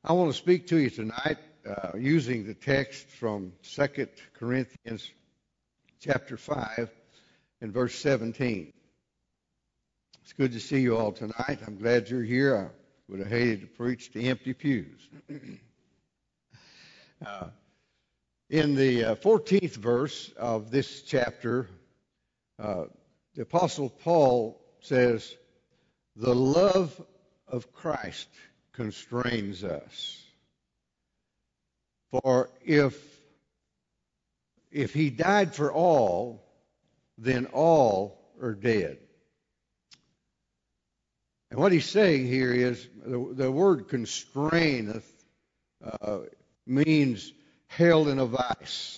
I want to speak to you tonight using the text from 2 Corinthians chapter 5 and verse 17. It's good to see you all tonight. I'm glad you're here. I would have hated to preach to empty pews. In the 14th verse of this chapter, the Apostle Paul says, "The love of Christ constrains us. For if he died for all, then all are dead." And what he's saying here is the word constraineth means held in a vice.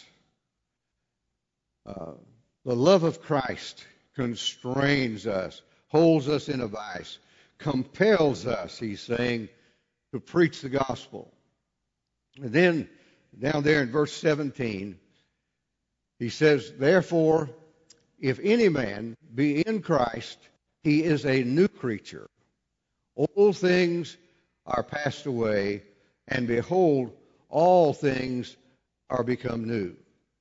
The love of Christ constrains us, holds us in a vice, compels us, he's saying, to preach the gospel. And then down there in verse 17, he says, "Therefore, if any man be in Christ, he is a new creature. Old things are passed away, and behold, all things are become new."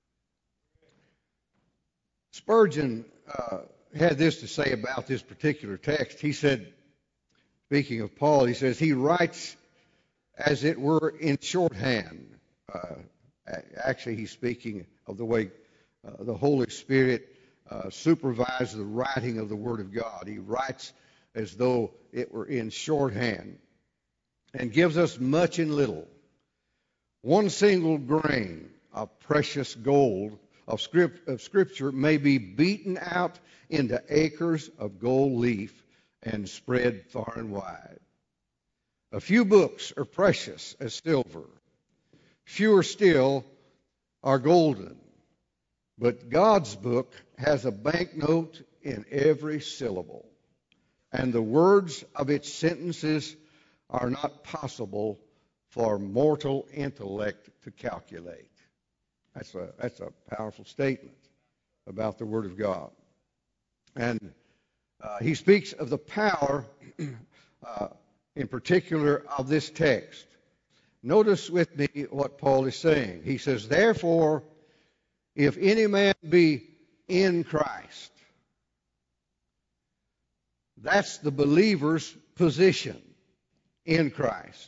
Spurgeon had this to say about this particular text. He said, speaking of Paul, he says, he writes as it were in shorthand. Actually, he's speaking of the way the Holy Spirit supervises the writing of the Word of God. He writes as though it were in shorthand and gives us much in little. One single grain of precious gold of Scripture may be beaten out into acres of gold leaf and spread far and wide. A few books are precious as silver. Fewer still are golden. But God's book has a banknote in every syllable, and the words of its sentences are not possible for mortal intellect to calculate. That's a powerful statement about the Word of God. And he speaks of the power, in particular, of this text. Notice with me what Paul is saying. He says, "Therefore, if any man be in Christ," that's the believer's position in Christ.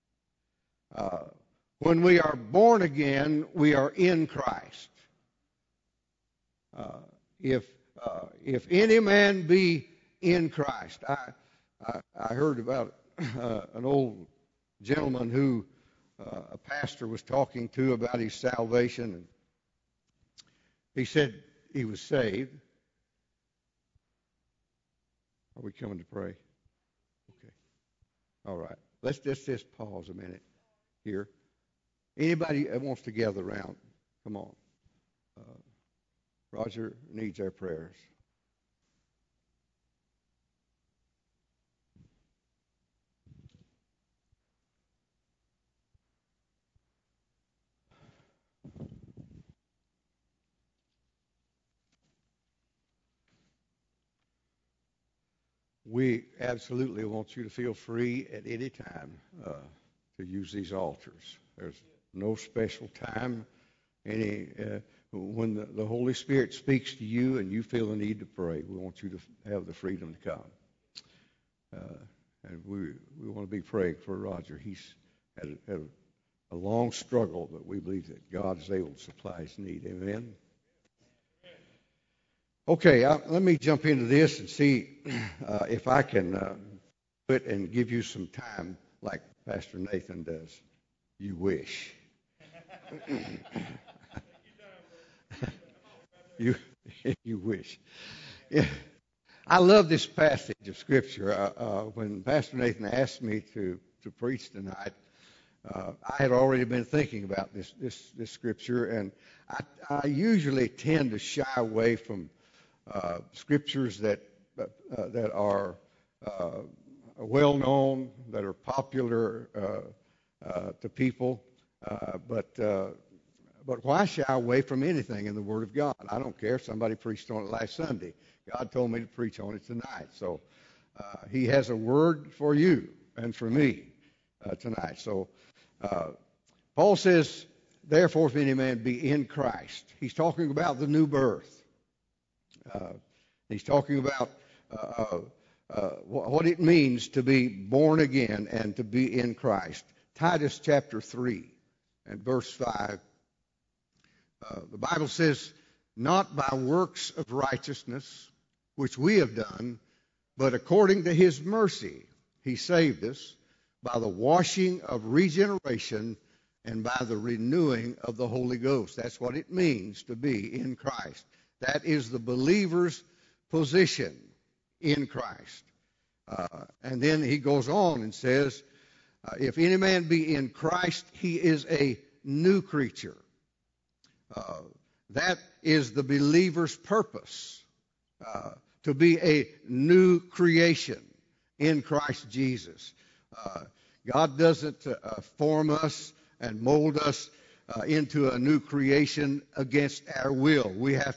When we are born again, we are in Christ. If any man be in Christ. I heard about an old gentleman who a pastor was talking to about his salvation. And he said he was saved. Are we coming to pray? Okay. All right. Let's just pause a minute here. Anybody that wants to gather around, come on. Roger needs our prayers. We absolutely want you to feel free at any time to use these altars. There's no special time. When the Holy Spirit speaks to you and you feel the need to pray, we want you to have the freedom to come. And we want to be praying for Roger. He's had a long struggle, but we believe that God is able to supply his need. Amen. Okay, let me jump into this and see if I can quit and give you some time like Pastor Nathan does. You wish. You wish. Yeah. I love this passage of Scripture. When Pastor Nathan asked me to preach tonight, I had already been thinking about this Scripture, and I usually tend to shy away from scriptures that are well known, that are popular to people, but why shy away from anything in the Word of God? I don't care if somebody preached on it last Sunday. God told me to preach on it tonight. So He has a word for you and for me tonight. So Paul says, therefore, if any man be in Christ, he's talking about the new birth. He's talking about what it means to be born again and to be in Christ. Titus chapter 3 and verse 5. The Bible says, not by works of righteousness, which we have done, but according to his mercy, he saved us by the washing of regeneration and by the renewing of the Holy Ghost. That's what it means to be in Christ. That is the believer's position in Christ. And then he goes on and says, if any man be in Christ, he is a new creature. That is the believer's purpose, to be a new creation in Christ Jesus. God doesn't form us and mold us into a new creation against our will. We have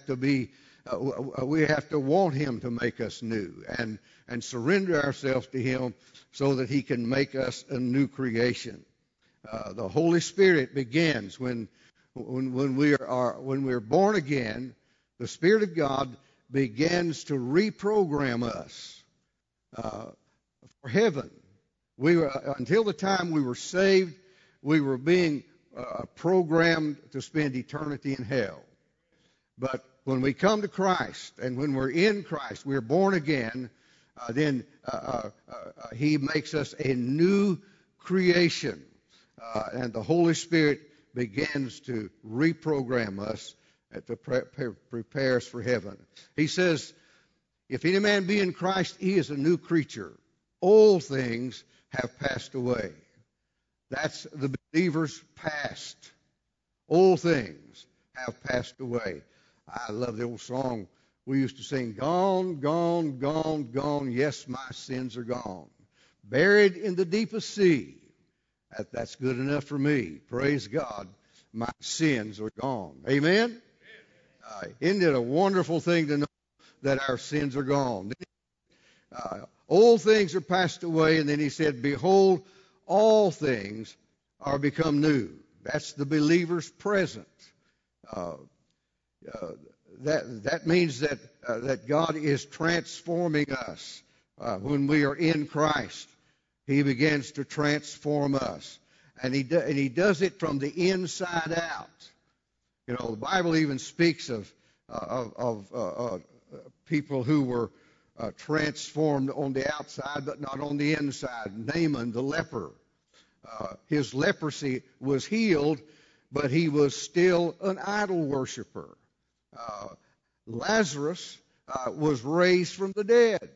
to want Him to make us new and surrender ourselves to Him so that He can make us a new creation. The Holy Spirit begins when we're born again. The Spirit of God begins to reprogram us for heaven. Until the time we were saved, we were being programmed to spend eternity in hell. But when we come to Christ and when we're in Christ, we're born again, then He makes us a new creation. And the Holy Spirit begins to reprogram us to prepare us for heaven. He says, if any man be in Christ, he is a new creature. Old things have passed away. That's the believer's past. Old things have passed away. I love the old song we used to sing, gone, gone, gone, gone, yes, my sins are gone. Buried in the deepest sea. That's good enough for me. Praise God, my sins are gone. Amen? Isn't it a wonderful thing to know that our sins are gone? Old things are passed away, and then he said, behold, all things are become new. That's the believer's present. That means that God is transforming us. When we are in Christ, He begins to transform us. And He does it from the inside out. You know, the Bible even speaks of people who were transformed on the outside, but not on the inside. Naaman, the leper, his leprosy was healed, but he was still an idol worshiper. Lazarus was raised from the dead,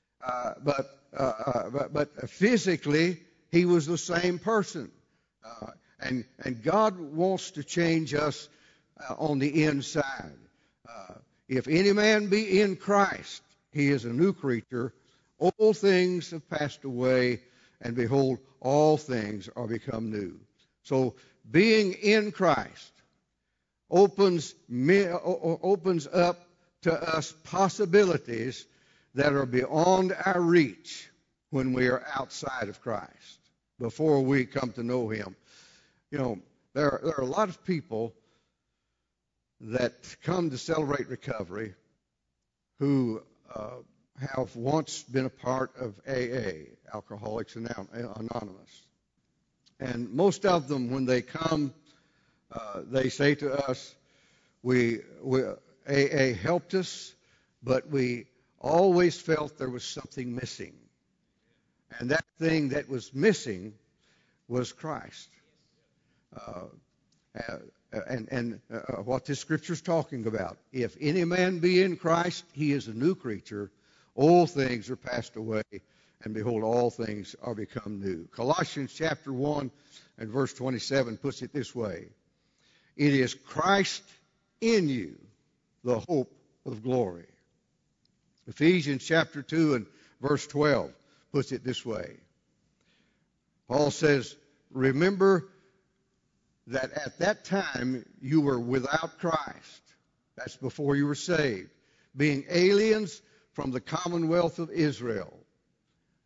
but physically he was the same person. And God wants to change us on the inside. If any man be in Christ, he is a new creature. Old things have passed away, and behold, all things are become new. So being in Christ opens up to us possibilities that are beyond our reach when we are outside of Christ, before we come to know Him. You know, there are a lot of people that come to Celebrate Recovery who have once been a part of AA, Alcoholics Anonymous. And most of them, when they come, they say to us, AA helped us, but we always felt there was something missing. And that thing that was missing was Christ. And what this scripture is talking about. If any man be in Christ, he is a new creature. Old things are passed away, and behold, all things are become new. Colossians chapter 1 and verse 27 puts it this way. It is Christ in you, the hope of glory. Ephesians chapter 2 and verse 12 puts it this way. Paul says, remember that at that time you were without Christ. That's before you were saved. Being aliens from the commonwealth of Israel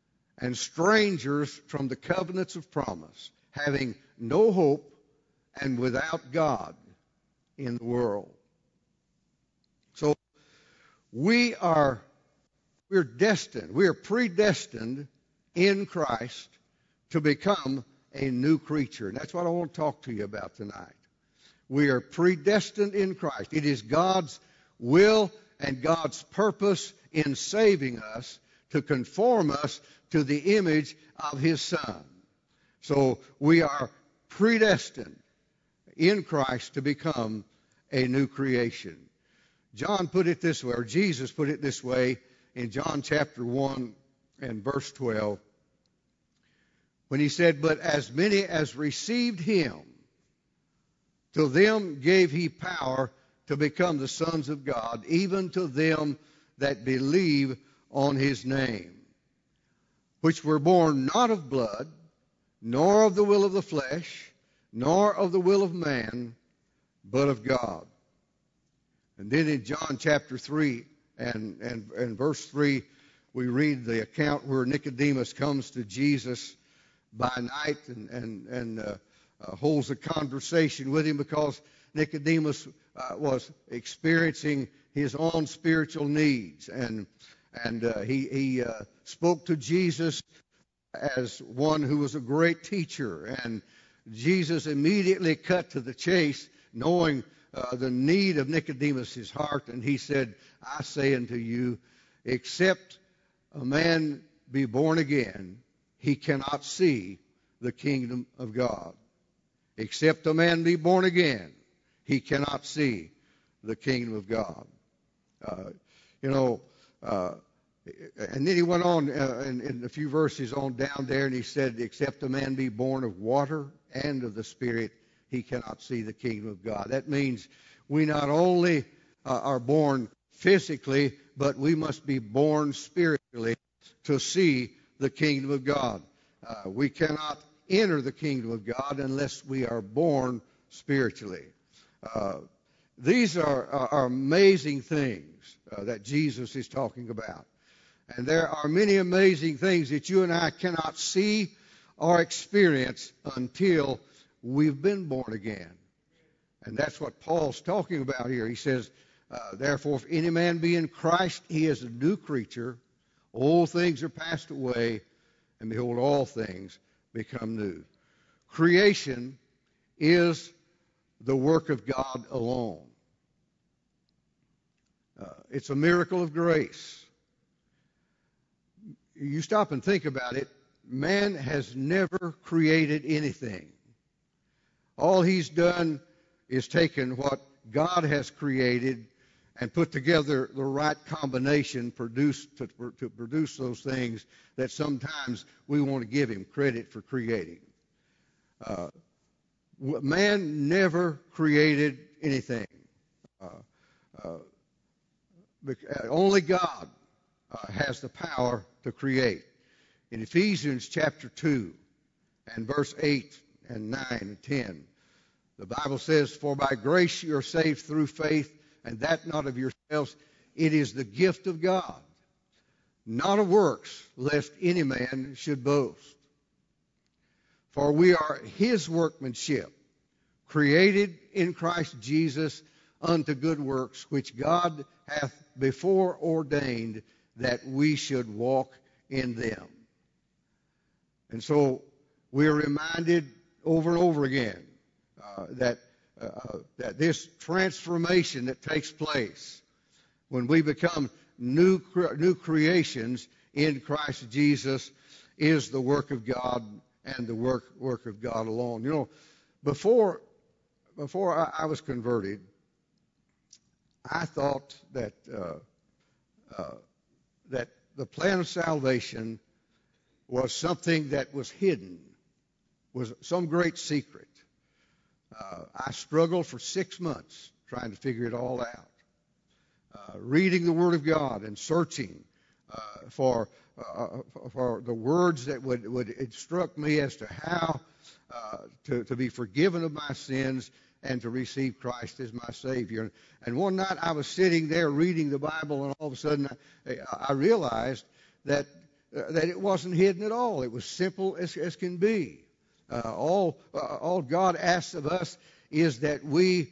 and strangers from the covenants of promise, having no hope and without God in the world. So we're destined, we are predestined in Christ to become a new creature. And that's what I want to talk to you about tonight. We are predestined in Christ. It is God's will and God's purpose in saving us to conform us to the image of His Son. So we are predestined in Christ to become a new creation. John put it this way, or Jesus put it this way in John chapter 1 and verse 12, when He said, "But as many as received Him, to them gave He power to become the sons of God, even to them that believe on His name, which were born not of blood, nor of the will of the flesh, nor of the will of man, but of God." And then in John chapter 3 and verse 3, we read the account where Nicodemus comes to Jesus by night and holds a conversation with Him, because Nicodemus was experiencing his own spiritual needs. And he spoke to Jesus as one who was a great teacher. And Jesus immediately cut to the chase, knowing the need of Nicodemus' heart. And He said, "I say unto you, except a man be born again, he cannot see the kingdom of God." Except a man be born again, he cannot see the kingdom of God. And then he went on in a few verses on down there, and he said, "Except a man be born of water and of the Spirit, he cannot see the kingdom of God." That means we not only are born physically, but we must be born spiritually to see the kingdom of God. We cannot enter the kingdom of God unless we are born spiritually. These are amazing things that Jesus is talking about. And there are many amazing things that you and I cannot see or experience until we've been born again. And that's what Paul's talking about here. He says, "Therefore, if any man be in Christ, he is a new creature. Old things are passed away, and behold, all things become new." Creation is the work of God alone. It's a miracle of grace. You stop and think about it. Man has never created anything. All he's done is taken what God has created and put together the right combination to produce those things that sometimes we want to give him credit for creating. Man never created anything. Only God has the power to create. In Ephesians chapter 2 and verse 8 and 9 and 10, the Bible says, "For by grace you are saved through faith, and that not of yourselves. It is the gift of God, not of works, lest any man should boast. For we are His workmanship, created in Christ Jesus unto good works, which God hath before ordained that we should walk in them." And so we are reminded over and over again that this transformation that takes place when we become new creations in Christ Jesus is the work of God and the work of God alone. You know, before I was converted, I thought that that the plan of salvation was something that was hidden, was some great secret. I struggled for 6 months trying to figure it all out, reading the Word of God and searching for the words that would instruct me as to how to be forgiven of my sins and to receive Christ as my Savior. And one night I was sitting there reading the Bible, and all of a sudden I realized that that it wasn't hidden at all. It was simple as can be. All God asks of us is that we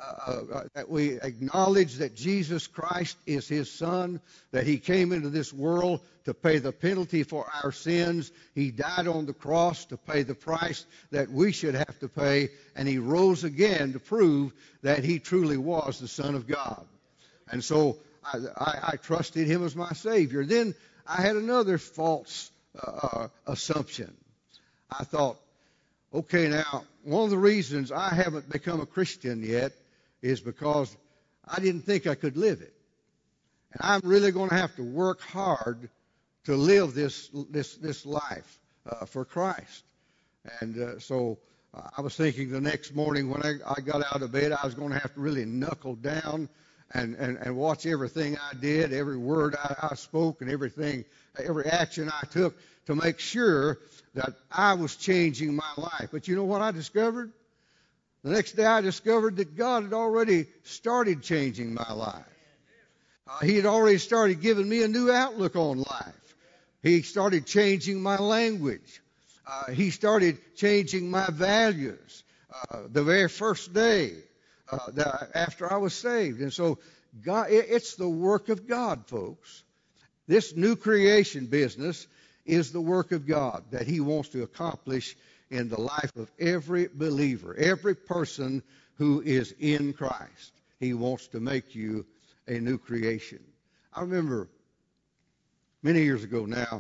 acknowledge that Jesus Christ is His Son, that He came into this world to pay the penalty for our sins. He died on the cross to pay the price that we should have to pay, and He rose again to prove that He truly was the Son of God. And so I trusted Him as my Savior. Then I had another false assumption. I thought, okay, now, one of the reasons I haven't become a Christian yet is because I didn't think I could live it. And I'm really going to have to work hard to live this life for Christ. And so I was thinking the next morning when I got out of bed, I was going to have to really knuckle down and watch everything I did, every word I spoke, and every action I took to make sure that I was changing my life. But you know what I discovered? The next day I discovered that God had already started changing my life. He had already started giving me a new outlook on life. He started changing my language. He started changing my values the very first day after I was saved. And so God, it's the work of God, folks. This new creation business is the work of God that He wants to accomplish in the life of every believer, every person who is in Christ. He wants to make you a new creation. I remember many years ago now,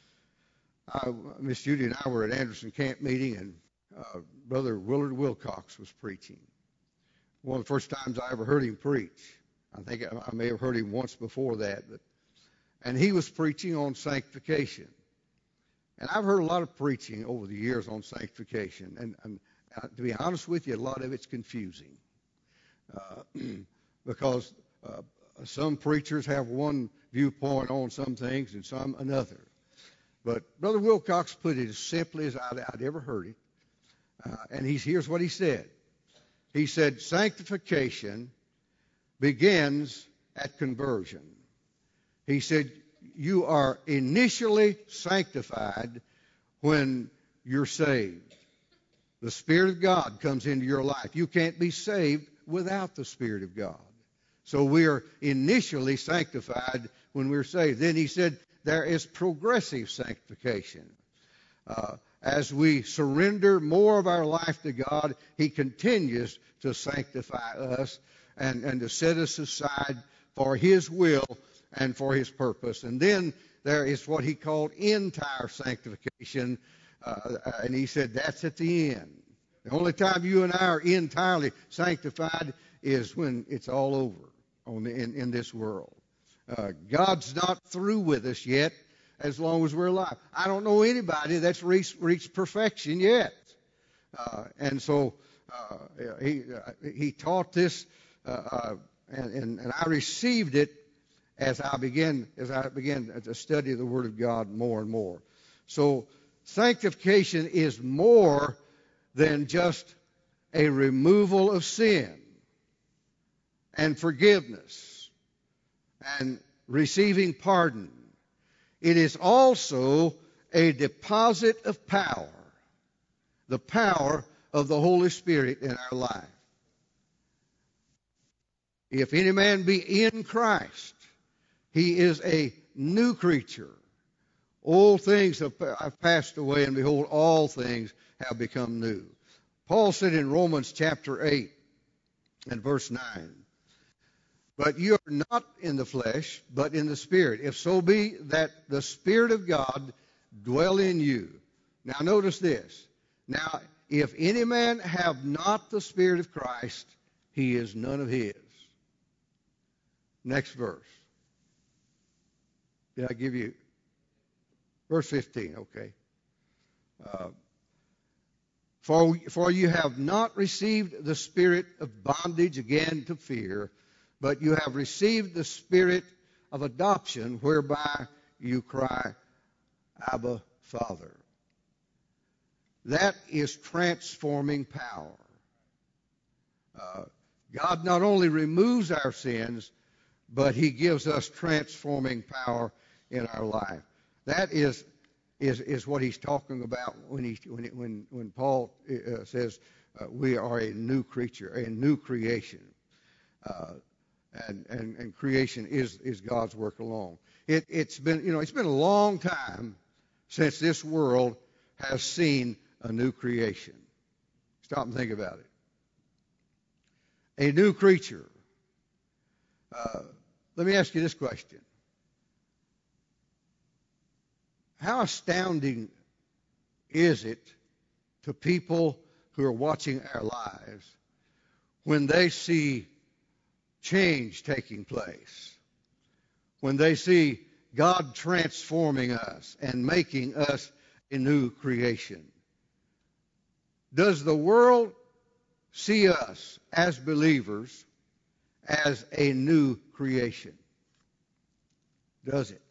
Miss Judy and I were at Anderson Camp meeting, and Brother Willard Wilcox was preaching. One of the first times I ever heard him preach. I think I may have heard him once before that. And he was preaching on sanctification. And I've heard a lot of preaching over the years on sanctification. And to be honest with you, a lot of it's confusing. Because some preachers have one viewpoint on some things and some another. But Brother Wilcox put it as simply as I'd ever heard it. And here's what he said. He said, sanctification begins at conversion. He said, you are initially sanctified when you're saved. The Spirit of God comes into your life. You can't be saved without the Spirit of God. So we are initially sanctified when we're saved. Then he said there is progressive sanctification. As we surrender more of our life to God, He continues to sanctify us and to set us aside for His will and for His purpose. And then there is what he called entire sanctification, and he said that's at the end. The only time you and I are entirely sanctified is when it's all over in this world. God's not through with us yet as long as we're alive. I don't know anybody that's reached perfection yet. And so he taught this, and I received it as I began to study the Word of God more and more. So sanctification is more than just a removal of sin and forgiveness and receiving pardon. It is also a deposit of power, the power of the Holy Spirit in our life. If any man be in Christ, he is a new creature. Old things have passed away, and behold, all things have become new. Paul said in Romans chapter 8 and verse 9, but you are not in the flesh, but in the Spirit, if so be that the Spirit of God dwell in you. Now notice this. Now, if any man have not the Spirit of Christ, he is none of his. Next verse. Did I give you? Verse 15, okay. For you have not received the spirit of bondage again to fear, but you have received the Spirit of adoption, whereby you cry, Abba, Father. That is transforming power. God not only removes our sins, but He gives us transforming power in our life. That is what he's talking about when Paul says we are a new creature, a new creation, and creation is God's work alone. It's been a long time since this world has seen a new creation. Stop and think about it. A new creature. Let me ask you this question. How astounding is it to people who are watching our lives when they see change taking place, when they see God transforming us and making us a new creation? Does the world see us as believers as a new creation? Does it?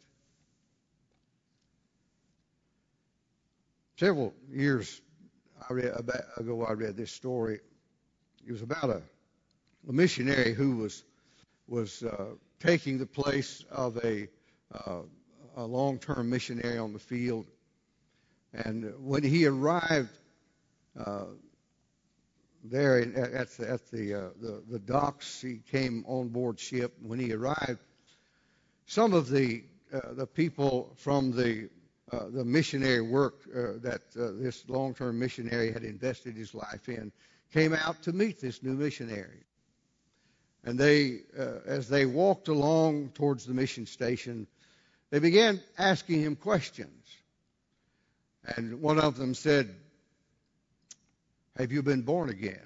Several years ago, I read this story. It was about a missionary who was taking the place of a long-term missionary on the field. And when he arrived there at the docks, he came on board ship. When he arrived, some of the people from the missionary work that this long-term missionary had invested his life in came out to meet this new missionary. And they, as they walked along towards the mission station, they began asking him questions. And one of them said, "Have you been born again?"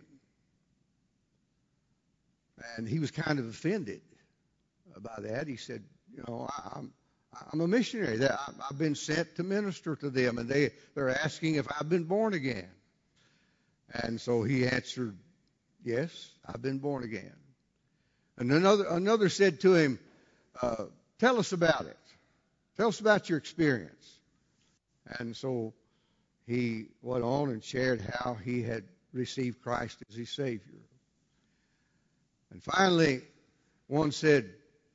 And he was kind of offended by that. He said, I'm a missionary. I've been sent to minister to them, and they're asking if I've been born again. And so he answered, "Yes, I've been born again." And another said to him, "Tell us about it. Tell us about your experience." And so he went on and shared how he had received Christ as his Savior. And finally, one said,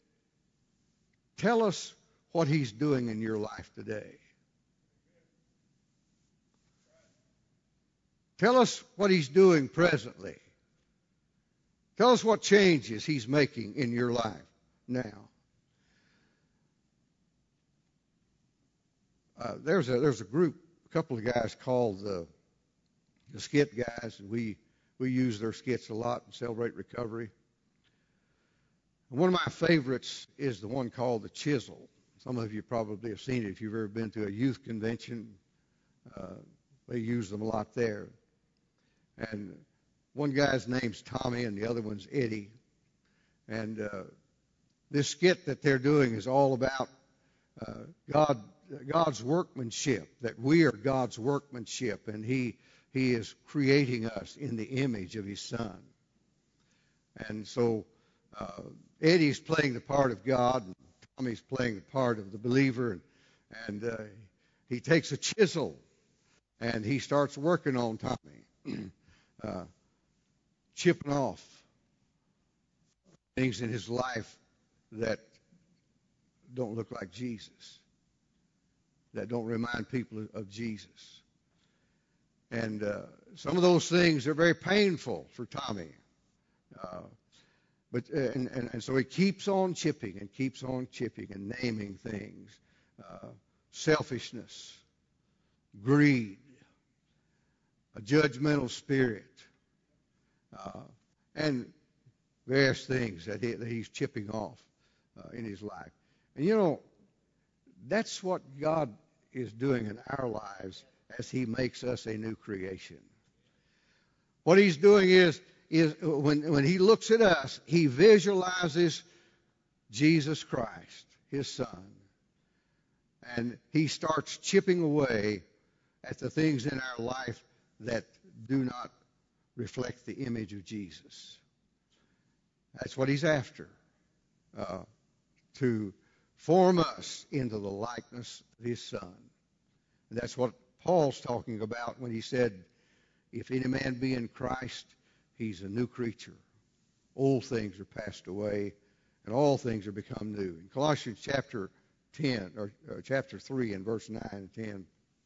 "Tell us what he's doing in your life today. Tell us what he's doing presently. Tell us what changes he's making in your life now." There's a group, a couple of guys called the Skit Guys, and we use their skits a lot and Celebrate Recovery. And one of my favorites is the one called The Chisel. Some of you probably have seen it if you've ever been to a youth convention. They use them a lot there. And one guy's name's Tommy and the other one's Eddie. And this skit that they're doing is all about God's workmanship, that we are God's workmanship, and He is creating us in the image of His Son. And so Eddie's playing the part of God, and Tommy's playing the part of the believer, and he takes a chisel and he starts working on Tommy, chipping off things in his life that don't look like Jesus, that don't remind people of Jesus. And some of those things are very painful for Tommy. But so he keeps on chipping and naming things. Selfishness, greed, a judgmental spirit, and various things that he's chipping off in his life. And that's what God is doing in our lives as He makes us a new creation. What He's doing is when He looks at us, He visualizes Jesus Christ, His Son. And He starts chipping away at the things in our life that do not reflect the image of Jesus. That's what He's after, to form us into the likeness of His Son. And that's what Paul's talking about when he said, "If any man be in Christ, he's a new creature. Old things are passed away, and all things are become new." In Colossians chapter 10, or chapter 3 and verse 9 and 10.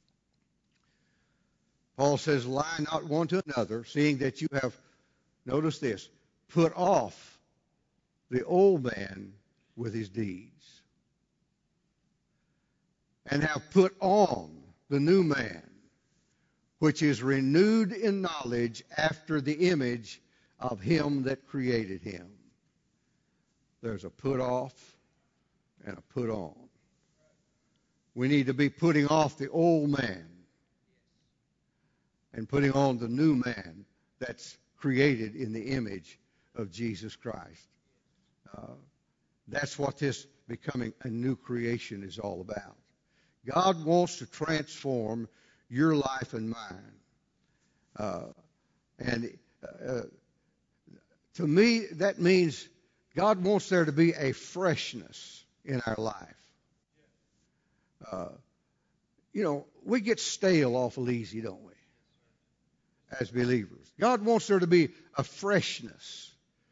Paul says, lie not one to another, seeing that you have, notice this, put off the old man with his deeds, and have put on the new man, which is renewed in knowledge after the image of him that created him. There's a put off and a put on. We need to be putting off the old man and putting on the new man that's created in the image of Jesus Christ. That's what this becoming a new creation is all about. God wants to transform your life and mine. To me, that means God wants there to be a freshness in our life. We get stale awful easy, don't we, as believers? God wants there to be a freshness,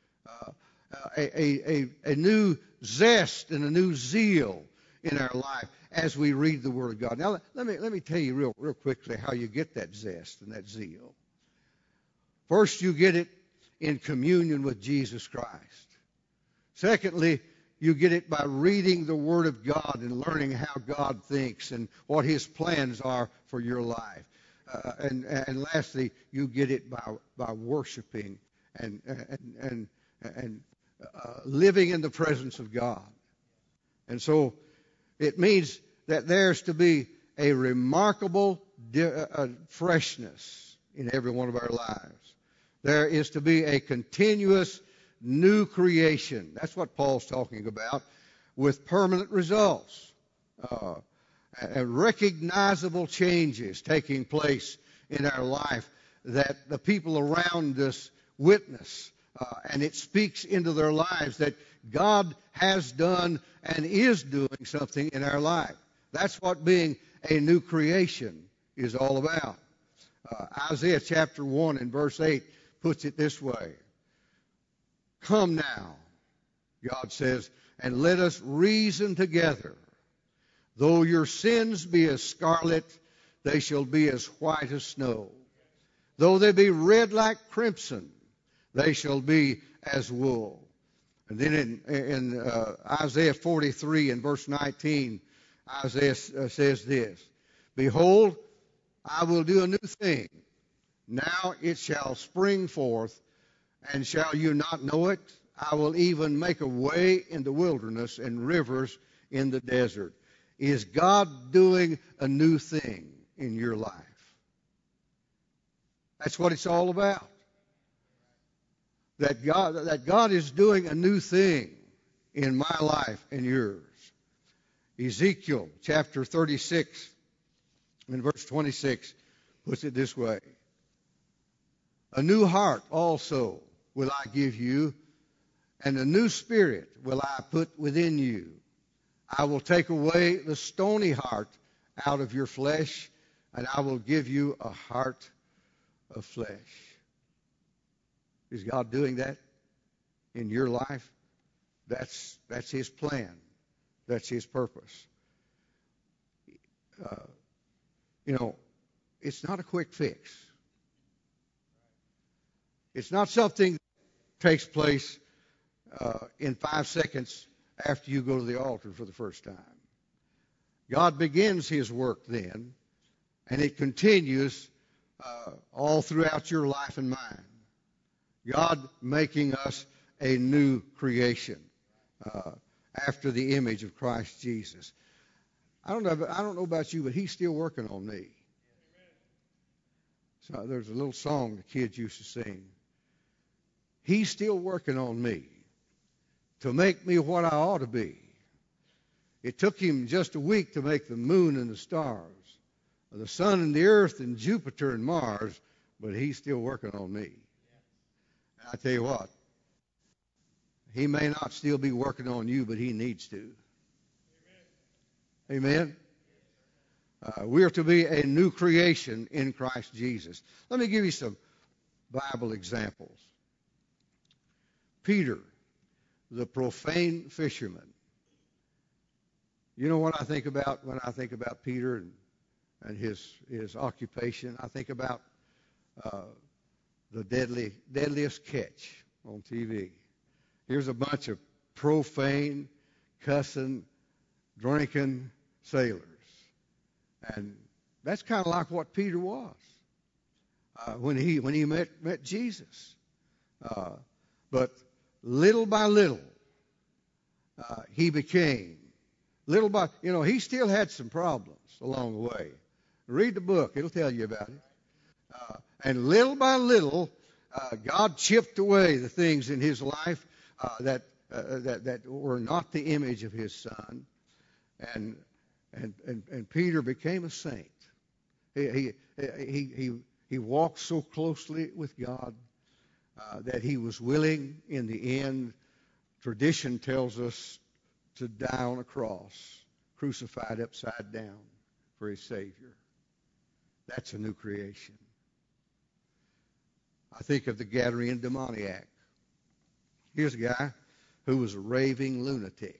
a new zest and a new zeal in our life as we read the Word of God. Now, let me tell you real quickly how you get that zest and that zeal. First, you get it in communion with Jesus Christ. Secondly, you get it by reading the Word of God and learning how God thinks and what His plans are for your life. And lastly, you get it by worshiping and living in the presence of God. And so it means that there's to be a remarkable freshness in every one of our lives. There is to be a continuous new creation. That's what Paul's talking about, with permanent results, and recognizable changes taking place in our life that the people around us witness, and it speaks into their lives that God has done and is doing something in our life. That's what being a new creation is all about. Isaiah chapter 1 and verse 8 puts it this way. Come now, God says, and let us reason together. Though your sins be as scarlet, they shall be as white as snow. Though they be red like crimson, they shall be as wool. And then in Isaiah 43 and verse 19, Isaiah says this, behold, I will do a new thing. Now it shall spring forth, and shall you not know it? I will even make a way in the wilderness and rivers in the desert. Is God doing a new thing in your life? That's what it's all about. That God is doing a new thing in my life and yours. Ezekiel chapter 36 and verse 26 puts it this way. A new heart also will I give you, and a new spirit will I put within you. I will take away the stony heart out of your flesh, and I will give you a heart of flesh. Is God doing that in your life? That's His plan. That's His purpose. It's not a quick fix. It's not something that takes place in 5 seconds after you go to the altar for the first time. God begins His work then, and it continues all throughout your life and mine. God making us a new creation after the image of Christ Jesus. I don't know about you, but He's still working on me. So there's a little song the kids used to sing. He's still working on me to make me what I ought to be. It took Him just a week to make the moon and the stars, the sun and the earth and Jupiter and Mars, but He's still working on me. And I tell you what, He may not still be working on you, but He needs to. Amen? We are to be a new creation in Christ Jesus. Let me give you some Bible examples. Peter, the profane fisherman. You know what I think about when I think about Peter and his occupation? I think about the deadliest catch on TV. Here's a bunch of profane, cussing, drinking sailors. And that's kind of like what Peter was when he met Jesus. But little by little, he became, he still had some problems along the way. Read the book. It'll tell you about it. And little by little, God chipped away the things in his life that were not the image of his Son. And Peter became a saint. He walked so closely with God that he was willing, in the end, tradition tells us, to die on a cross, crucified upside down for his Savior. That's a new creation. I think of the Gadarene demoniac. Here's a guy who was a raving lunatic.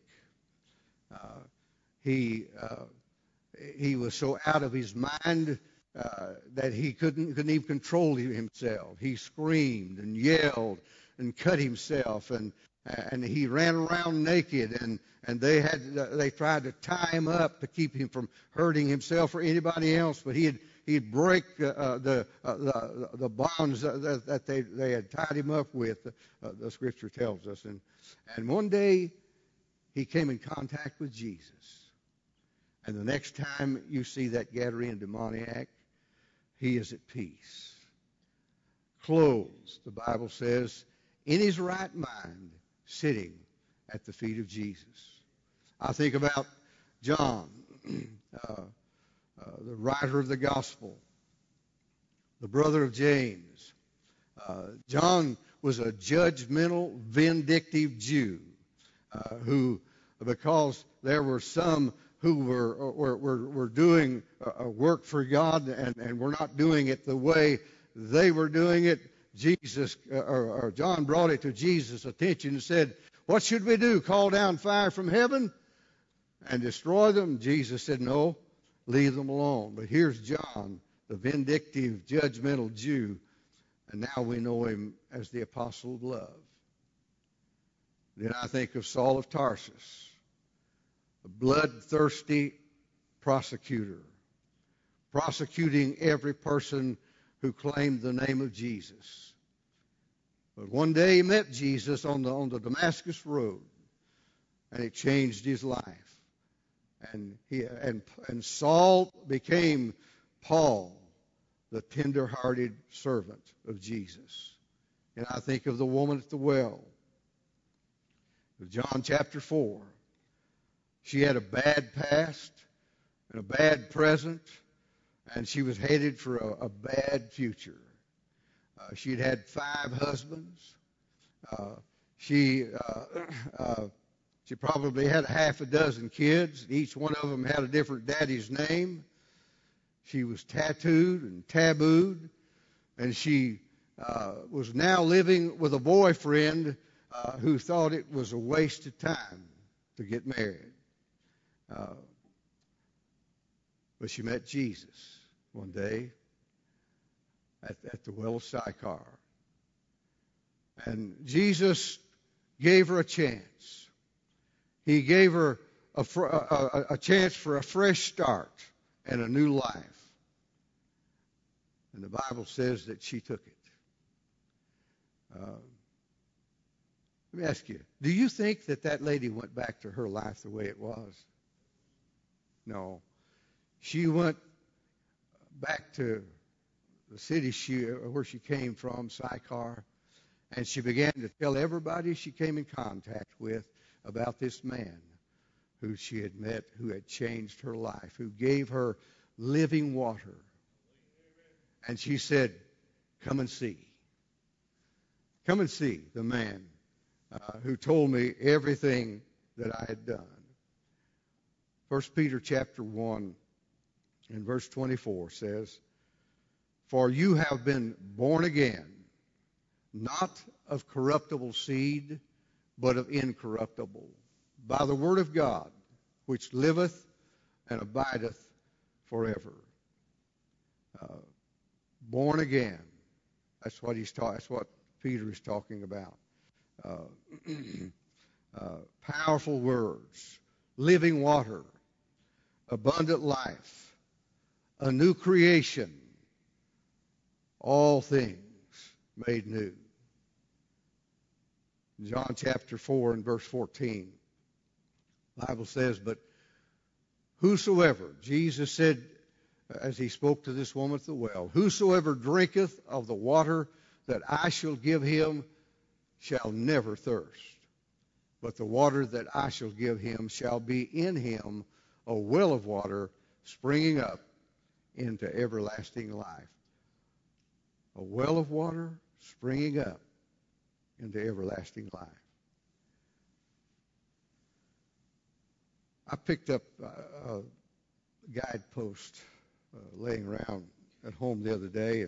He was so out of his mind that he couldn't even control himself. He screamed and yelled and cut himself, and he ran around naked, and they tried to tie him up to keep him from hurting himself or anybody else, but he'd break the bonds that they had tied him up with. The Scripture tells us, and one day he came in contact with Jesus. And the next time you see that Gadarene demoniac, he is at peace. Clothes, the Bible says, in his right mind, sitting at the feet of Jesus. I think about John, the writer of the gospel, the brother of James. John was a judgmental, vindictive Jew who, because there were some who were doing work for God and were not doing it the way they were doing it, John brought it to Jesus' attention and said, "What should we do? Call down fire from heaven and destroy them?" Jesus said, "No, leave them alone." But here's John, the vindictive, judgmental Jew, and now we know him as the apostle of love. Then I think of Saul of Tarsus, a bloodthirsty prosecutor, prosecuting every person who claimed the name of Jesus. But one day he met Jesus on the Damascus Road, and it changed his life. And Saul became Paul, the tender-hearted servant of Jesus. And I think of the woman at the well, John chapter 4. She had a bad past and a bad present, and she was headed for a bad future. She'd had 5 husbands. She probably had half a dozen kids. Each one of them had a different daddy's name. She was tattooed and tabooed, and she was now living with a boyfriend who thought it was a waste of time to get married. But she met Jesus one day at the well of Sychar. And Jesus gave her a chance. He gave her a chance for a fresh start and a new life. And the Bible says that she took it. Let me ask you, do you think that lady went back to her life the way it was? No. She went back to the city where she came from, Sychar, and she began to tell everybody she came in contact with about this man who she had met, who had changed her life, who gave her living water. And she said, "Come and see. Come and see the man who told me everything that I had done." 1 Peter chapter 1 and verse 24 says, "For you have been born again, not of corruptible seed, but of incorruptible, by the word of God, which liveth and abideth forever. Born again. That's what That's what Peter is talking about. Powerful words, living water, abundant life, a new creation, all things made new. John chapter 4 and verse 14, the Bible says, but whosoever, Jesus said, as he spoke to this woman at the well, whosoever drinketh of the water that I shall give him shall never thirst. But the water that I shall give him shall be in him a well of water springing up into everlasting life. A well of water springing up into everlasting life. I picked up a guidepost laying around at home the other day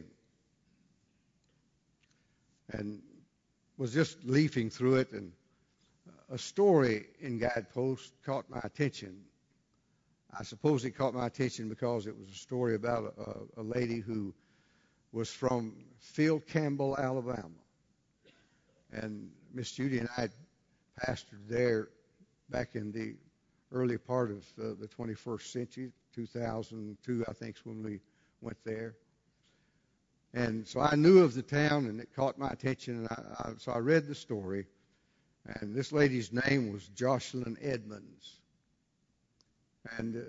and was just leafing through it, and a story in Guidepost caught my attention. I suppose it caught my attention because it was a story about a lady who was from Phil Campbell, Alabama. And Miss Judy and I pastored there back in the early part of the 21st century, 2002, I think, is when we went there. And so I knew of the town, and it caught my attention, and so I read the story. And this lady's name was Jocelyn Edmonds. And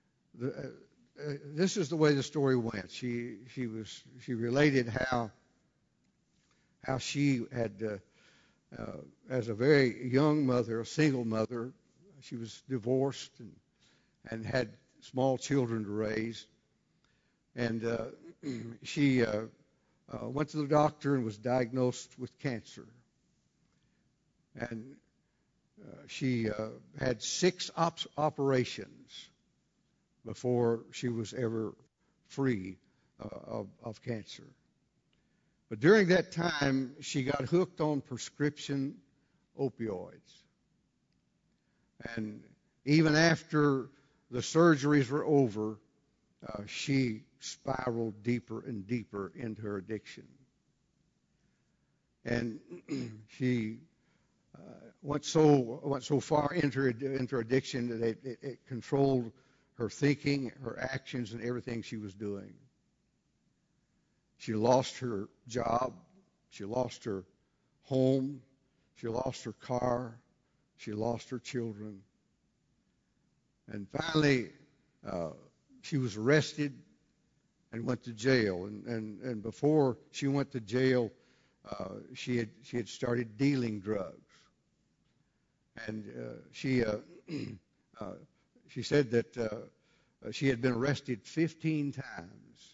this is the way the story went. She related how she had, as a very young mother, a single mother, she was divorced and had small children to raise. And she went to the doctor and was diagnosed with cancer. And she had 6 operations before she was ever free of cancer. But during that time, she got hooked on prescription opioids. And even after the surgeries were over, she spiraled deeper and deeper into her addiction. And she went so far into her addiction that it controlled her thinking, her actions, and everything she was doing. She lost her job. She lost her home. She lost her car. She lost her children. And finally, she was arrested and went to jail. And before she went to jail, she had started dealing drugs. And she said that she had been arrested 15 times.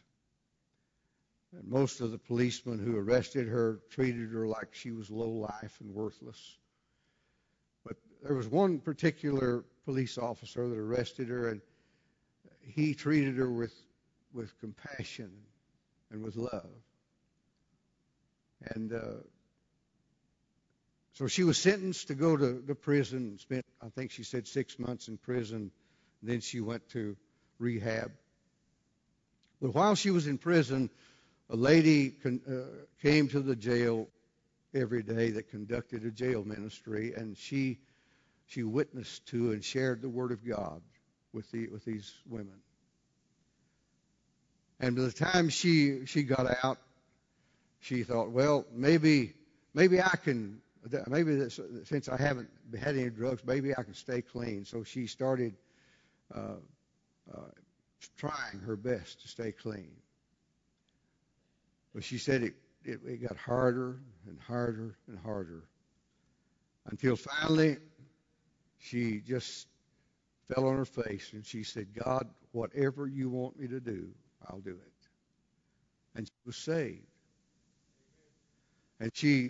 And most of the policemen who arrested her treated her like she was low life and worthless. But there was one particular police officer that arrested her, and he treated her with compassion and with love. And so she was sentenced to go to the prison and spent, I think she said, 6 months in prison. And then she went to rehab. But while she was in prison, a lady came to the jail every day that conducted a jail ministry, and she witnessed to and shared the Word of God with these women. And by the time she got out, she thought, well, maybe I can, since I haven't had any drugs, maybe I can stay clean. So she started trying her best to stay clean. But she said it got harder and harder and harder until finally she just fell on her face and she said, God, whatever you want me to do, I'll do it. And she was saved. And she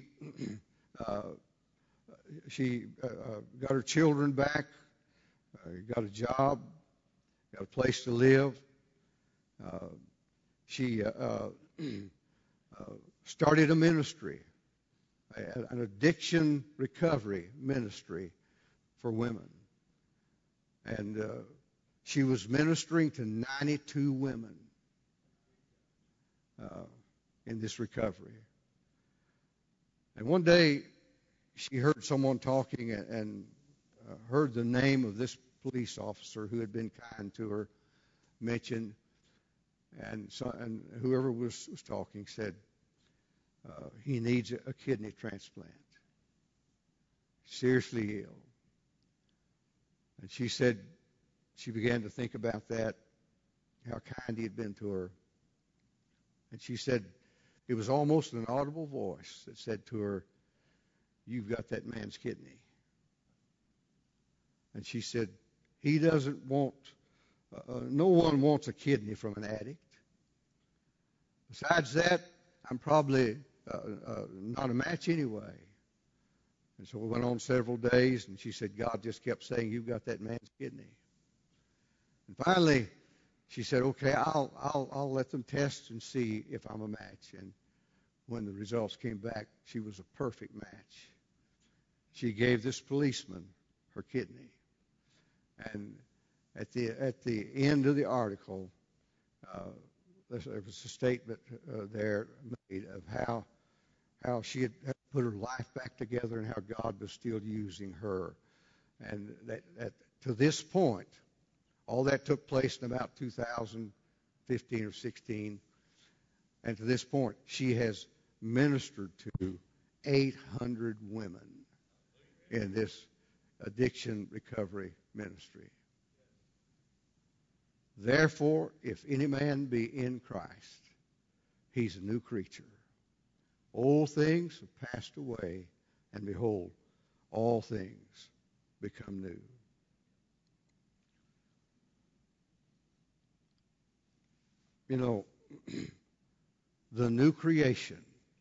got her children back, got a job, got a place to live. She started a ministry, an addiction recovery ministry for women. And she was ministering to 92 women in this recovery. And one day she heard someone talking and heard the name of this police officer who had been kind to her mentioned. And whoever was talking said, he needs a kidney transplant. Seriously ill. And she said she began to think about that, how kind he had been to her. And she said it was almost an audible voice that said to her, "You've got that man's kidney." And she said, he doesn't want, no one wants a kidney from an addict. Besides that, I'm probably not a match anyway. And so we went on several days, and she said, God just kept saying, "You've got that man's kidney." And finally, she said, "Okay, I'll let them test and see if I'm a match." And when the results came back, she was a perfect match. She gave this policeman her kidney. And at the end of the article, there was a statement there made of how she had put her life back together and how God was still using her. And that to this point, all that took place in about 2015 or 16. And to this point, she has ministered to 800 women in this addiction recovery ministry. Therefore, if any man be in Christ, he's a new creature. Old things have passed away, and behold, all things become new. You know, the new creation,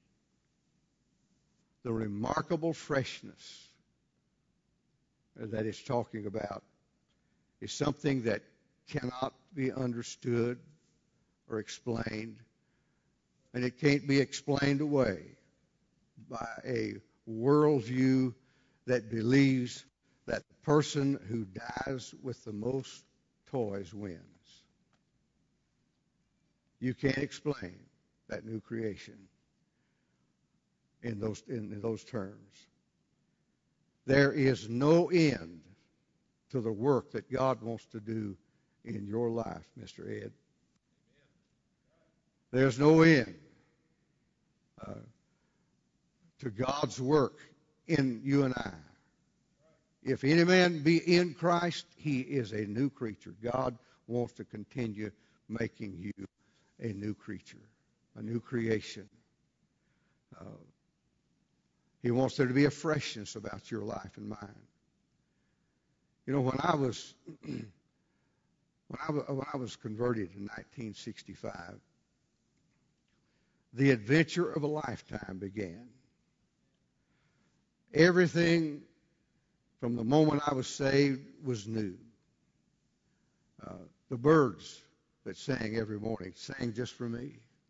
the remarkable freshness that it's talking about is something that cannot be understood or explained, and it can't be explained away by a worldview that believes that the person who dies with the most toys wins. You can't explain that new creation in those terms. There is no end to the work that God wants to do in your life, Mr. Ed. There's no end to God's work in you and I. If any man be in Christ, he is a new creature. God wants to continue making you a new creature, a new creation. He wants there to be a freshness about your life and mine. You know, when I was converted in 1965, the adventure of a lifetime began. Everything from the moment I was saved was new. The birds that sang every morning sang just for me.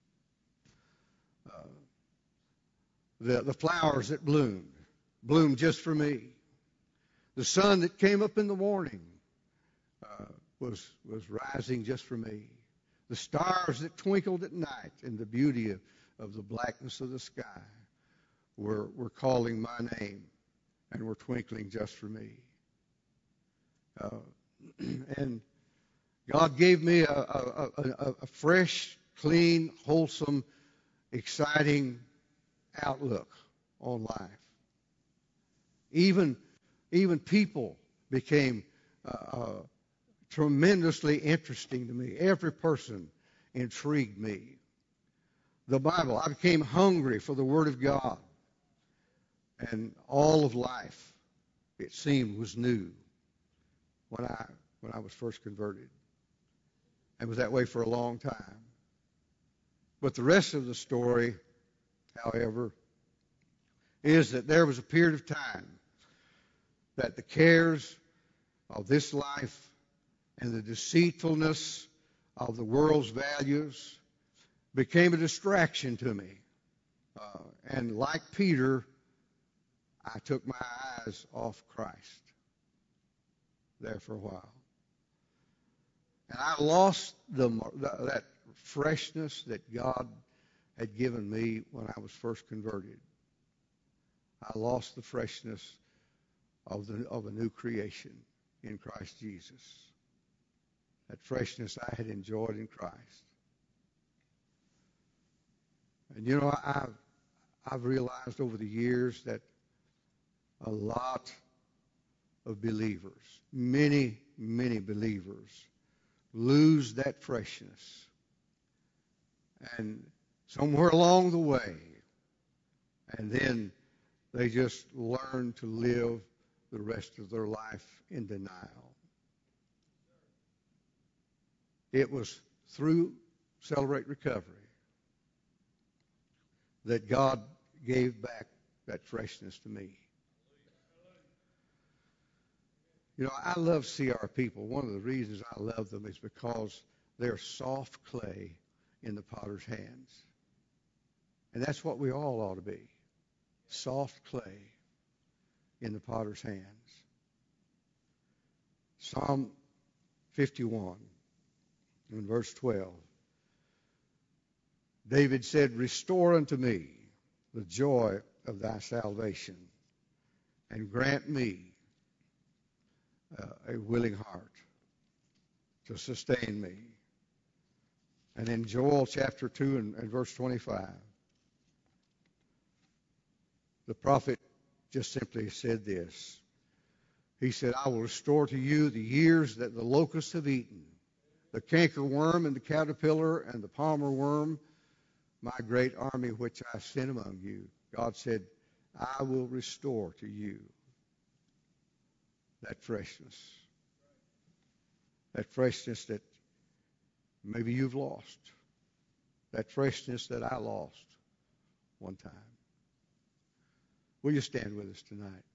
The flowers that bloomed just for me. The sun that came up in the morning was rising just for me. The stars that twinkled at night in the beauty of the blackness of the sky were calling my name and were twinkling just for me. And God gave me a fresh, clean, wholesome, exciting outlook on life. Even people became tremendously interesting to me. Every person intrigued me. The Bible, I became hungry for the Word of God. And all of life, it seemed, was new when I was first converted. And was that way for a long time. But the rest of the story, however, is that there was a period of time that the cares of this life and the deceitfulness of the world's values became a distraction to me. And like Peter, I took my eyes off Christ there for a while. And I lost that freshness that God had given me when I was first converted. I lost the freshness of a new creation in Christ Jesus. That freshness I had enjoyed in Christ. And you know, I've realized over the years that a lot of believers, many believers, lose that freshness. And somewhere along the way, and then they just learn to live the rest of their life in denial. It was through Celebrate Recovery that God gave back that freshness to me. You know, I love CR people. One of the reasons I love them is because they're soft clay in the potter's hands. And that's what we all ought to be. Soft clay in the potter's hands. Psalm 51 in verse 12. David said, "Restore unto me the joy of thy salvation, and grant me a willing heart to sustain me." And in Joel chapter 2 and verse 25, the prophet just simply said this. He said, "I will restore to you the years that the locusts have eaten, the cankerworm and the caterpillar and the palmer worm, my great army which I sent among you." God said, "I will restore to you that freshness that maybe you've lost, that freshness that I lost one time." Will you stand with us tonight?